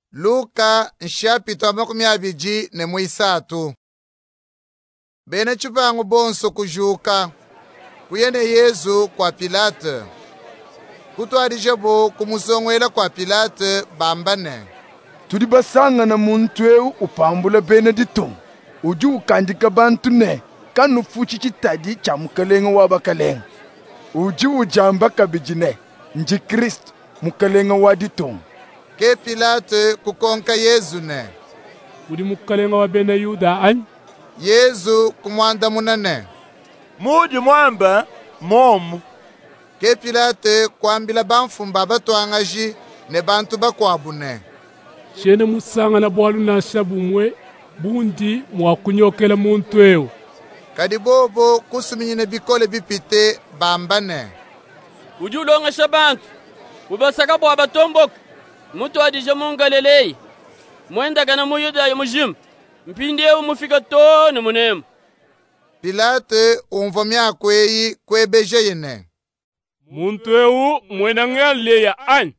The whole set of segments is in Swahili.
Luka nshapitwa 23 bene chipangu bonso kujuka kuyene Yesu kwa Pilate kutwarijebo kumusongwela kwa Pilate bambane tuli basanga na muntu eu upambula Benedito uju ukandika bantu ne kanufuchi chitadi cha mukalenga wa bakalenga uju ujamba kabijine nji Kristo mukalenga wa ditongo ke Pilate kukonka Yesu ne uli mukalenga wa bene Yuda ani Yesu kumwanda munane muji mwamba momu ke Pilate kwambila banfumba batwangaji ne bantu bakwabune shene musanga na bwalu na shabumwe bundi mwakunyokela muntu eu kadi bobo kusuminyine bikole bipite bambane ujulonga shabantu ubasaka bwa batomboka mutu adije mungalelei mwenda kana muyuda ya mujim mpinde umufika tone munemu. Pilate umvomya kweyi kwebeje yene muntu eu mwena ngale ya ani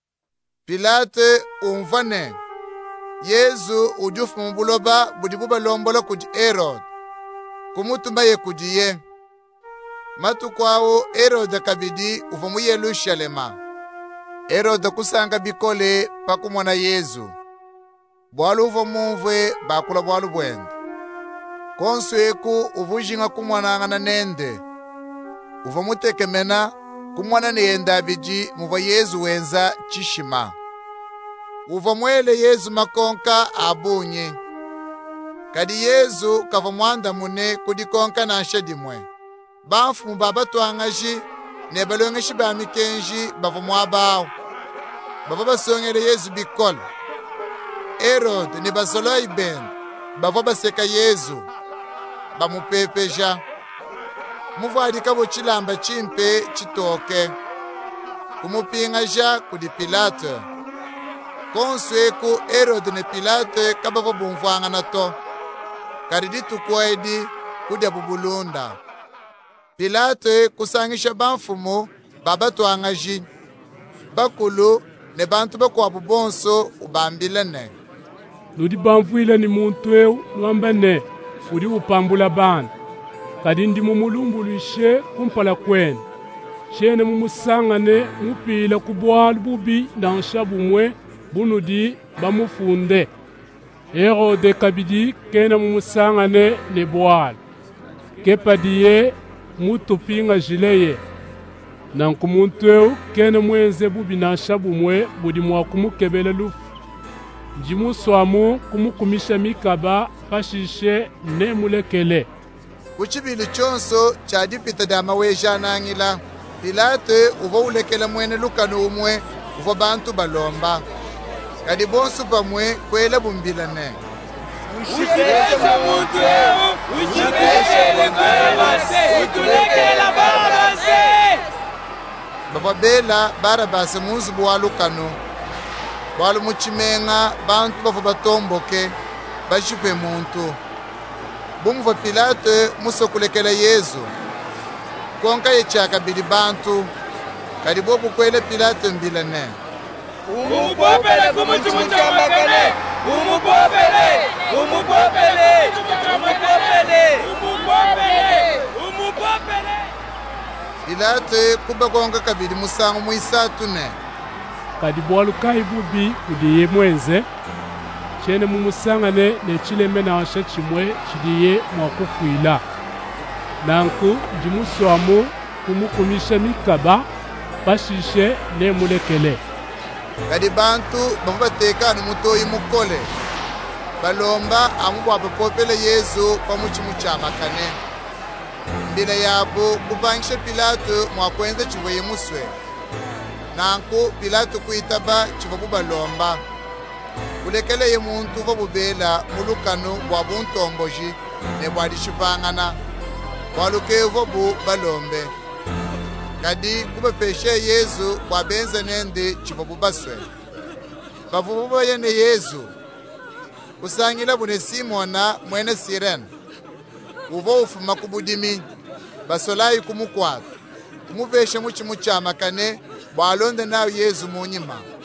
Pilate umvane Yesu ujufu mbuloba budibuba lombola kudi Herod kumutumba ye kudiye matu kwao Herod kabidi uvomu Yerusalema Herod kusanga bikole pakumwana Yesu bwalu uvomumvwe bakula bwalu bwende konsueku uvujinga kumwananga na nende uvomutekemena kumwana neyenda biji muva Yesu wenza chishima uvomwele Yesu makonka abunye kadi Yesu kava mwanda mune kudikonka na nshedimwe banfumu babatwangaji ne balongeshi bamikenji bavomwa bawo bava basongele Yesu bikola Herod ne basoloi ben bava baseka Yesu bamupepeja muvadika bochilamba chimpe chitoke kumupingaja kudi Pilate konsueku Herod ne Pilate kabava bumvwanga na to karidi tukwedi kudya bubulunda Pilate kusangisha banfumu babatwangaji bakulu ne bantu bakwabu bonso ubambilene ludi bamvuile ni muntu eu nwambane uli upambula bana kadi ndi mumulumbuluishe kumpala kwene shene mumusangane mupila kubwalu bubi na nshabumwe bunudi bamufunde Herode kabidi kena mumusangane ne bwalu kepadiye mutupinga jileye nanku muntu eu kene mwenze bubi na nshabumwe budi mwakumukebele lufu njimuswamu kumukumisha mikaba pashishe ne mulekele kuchibili chonso chadipita dama wejanangila Pilate uva ulekela mwene lukano umwe uva bantu balomba kadi bonsu pamwe kwela bumbilane ushikesha muntu eu ushikeshe Barabase utulekela Barabase bava bela Barabase munzu bwa lukano bwalu muchimenga bantu bava batomboke bashipe muntu bumuva Pilate musokulekela Yesu konka yechaka bili bantu kadi bobu kwele Pilate mbilane umupopele kumuchumuchamakane umupopele umupopele umupopele umupopele umupopele Pilate kuba konka kabili musangu muisatu ne kadi bwalu kai bubi kudiye mwenze chene mumusangane ne chileme na washa chimwe chidiye mwakukwila nanku njimuswamu kumukumisha mikaba bashishe ne mulekele kadi bantu bamubatekana mutoyi mukole balomba amubwa popele Yesu pamuchimu chamakane mbila yabo kubangisha Pilato mwakwenze chivoye muswe nanku Pilato kuitaba chivobu balomba kulekele ye muntu vobubela mulukano bwa buntomboji ne bwadishipangana bwalukevo bu balombe kadi kubepeshe Yesu bwabenze nende chivobu baswe bavubu yene Yesu kusangila bune Simona mwene Sirene uvo ufuma kubudimi basolayi kumukwata kumuveshe muchimu chamakane bwalonde nawe Yesu munyima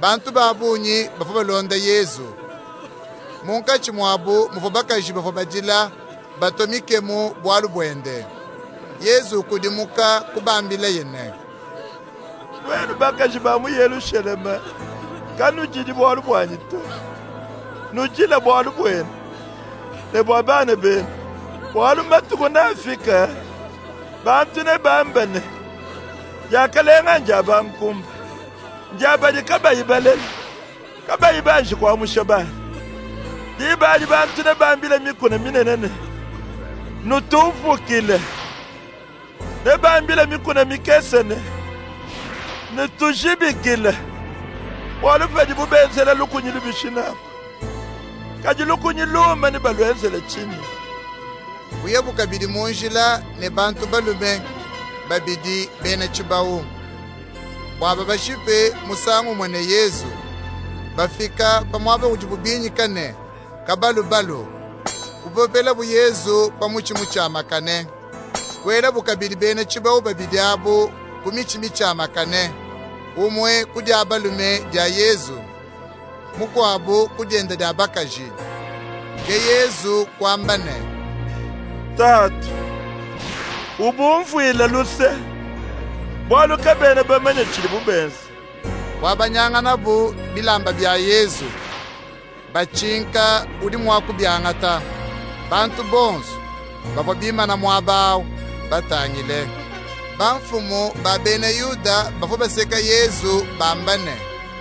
bantu babunyi bafo balonda Yesu. Munkachi mwabu mufo bakaji bafo badila batomikemu bwalu bwende. Yesu kudimuka kubambila yene. Wenu bakaji bamu Yerusalema kanu jidi bwalu bwanyito. Nujila bwalu bwene. Ne bwabane bene. Bwalu matuko na Afrika. Bantu ne bambane. Yakalenga njaba mkumba. Njaba di kabayibalele. Kabayibanji kwa mushabani. Dibali bantu ne bambile mikuna minenene. Nutufukile. Ne bambile mikuna mikesene. Nutujibikile. Walufedi bubenzele lukunyili bishinamu. Kaji lukunyiluma ni balwenzele chini. Uyebu kabidi munjila ne bantu balume babidi bena chibawu. Waba bashipe musangu mwene Yesu. Bafika pamwaba ujibubinyi kane kabalu balu. Ubopela bu Yesu pamuchi muchama kane. Kwela bukabidi bena chibawu babidi abu kumichi michama kane. Umwe kudi abalume dia Yesu. Mukwabu kudienda dia bakaji. Ke Yesu kwambane. Tatu. Ubumfuile luse. Bwalu kabene bamenye chili bubenzi. Wabanyanga nabu bilamba bya Yesu. Bachinka udi mwaku byangata. Bantu bonsu. Bafo bima na mwabao. Batangile. Banfumu babene Yuda bafo baseka Yesu bambane.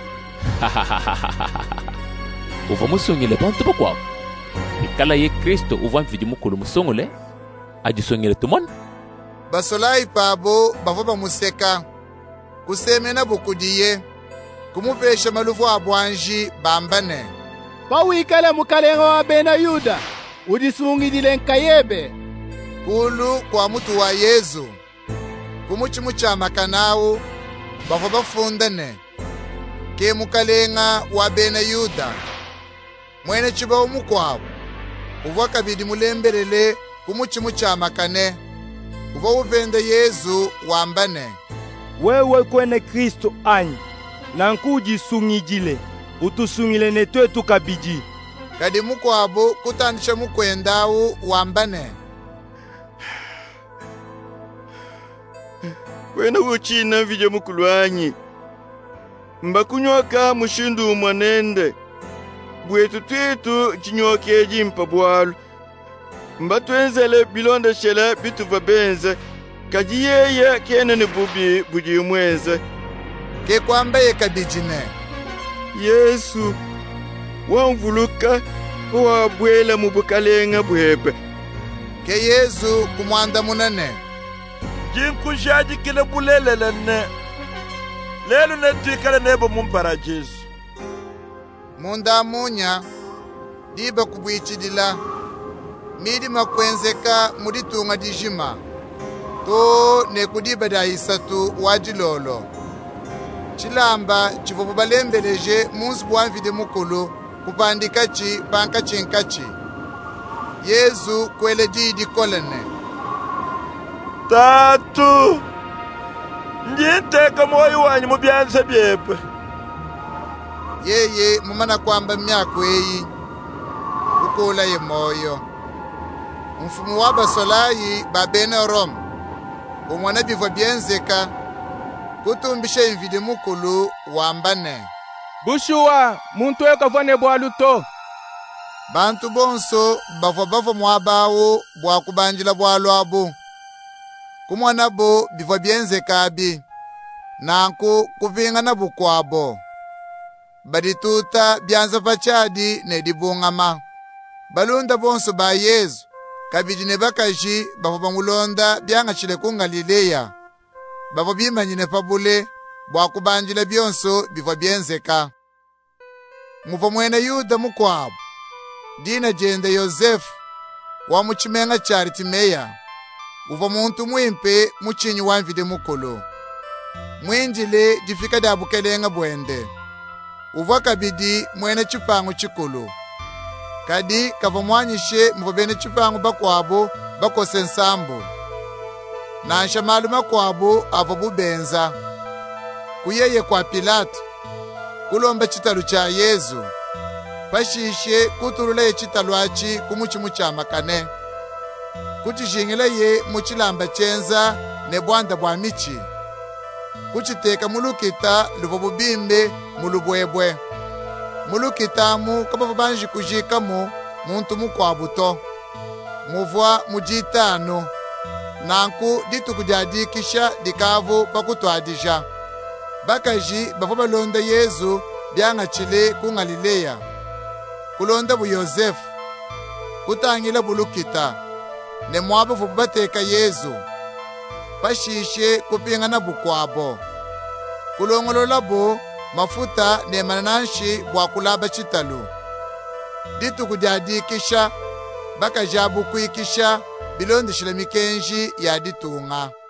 Uva musongile bantu bakwawo. Bikala ye Kristo uva mfidi mukulu musongole. Ajisongile tumon. Basolai pabo bafo bamuseka. Kusemena bukudiye. Kumupesha malufu abwanji bambane. Pawikale mukalenga wa bena Yuda. Udisungidile nkayebe. Kulu kwa mutu wa Yesu. Kumuchimu cha makanawu bafo bafundane. Ke mukalenga wa bena Yuda. Mwene chibawu mukwawu. Uva kabidi mulembelele kumuchimu cha makane. Uva uvende Yesu wambane. Wewe kwene Kristo anyi. Nankuji sungijile. Utusungile netwe tukabiji. Kadi mukwabu kutandisha mukwendawu wambane. Kwena uchina vija mukuluanyi. Mbakunyoka mushindu mwanende. Bwetu twetu chinyokeji mpabwalu. Mbatwenzele bilonda shela bituva benze. Kaji yeye kene ni bubi buji mwenze. Ke kwamba ye kabijine. Yesu wamvuluka wabwela mubukalenga bwebe. Ke Yesu kumwanda munane. Jinkushaji kile bulelele ne. Lelu ne tuikale nebo mumpara Jesu. Munda munya. Diba kubuichidila. Midi makwenzeka muditunga dijima. To ne kudiba da isatu wajilolo. Chilamba chivopo balembeleje munsi bwanvide mukulu kupandikachi pankachi nkachi. Yesu kwele didi kolene. Tatu. Njiteka moyo wanyu mubyanze byepe. Yeye mumana kwamba myako eyi. Ukula ye moyo. Mfumu wa basolayi babene Rome. Umwana bivo byenzeka. Kutumbisha invide mukulu wambane. Bushuwa muntu ekavane bwaluto. Bantu bonso bafo mwabawo bwa kubanjila bwalu abu. Kumwana bo bivo byenzeka abi. Nanku kuvinga na bukwabo. Badituta byanza pachadi ne dibungama. Balunda bonso ba Yesu. Kabidi ne bakaji bafo bangulonda byanga chile ku Galileya. Bafo bimanyine pabule bwa kubanjila byonso bivo byenzeka. Muvo mwene Yuda mukwabu. Dina jende Yosefu wa muchimenga Charitimeya. Uvo muntu mwimpe muchinyi wanvide mukulu. Mwinjile difika dabukelenga bwende. Uvo kabidi mwene chipangu chikulu. Kadi kavamwanyishe mvobene chipangu bakwabo bakose nsambu. Nansha maluma kwabo avo bubenza. Kuyeye kwa Pilato. kulomba chitalu cha Yesu pashishe kutulula ye chitalu achi kumuchimu cha makane kuchishingila ye muchilamba chenza ne bwanda bwa michi kuchiteka mulukita luvo bubimbe mulubwebwe mulukitamu kabavu banji kujikamu muntu mukwabuto muvwa mujitano nanku dituku diadikisha dikavu pakutwadisha bakaji bavo balonda Yesu byang'achile ku Galileya kulonda bu Yosefu kutangila bulukita ne mwabavu bateka Yesu pashishe kupingana bukwabo kulongolola bo mafuta ne mananshi bwa kulaba chitalu dituku diadikisha bakajabu kuikisha bilondishila mikenji ya ditunga.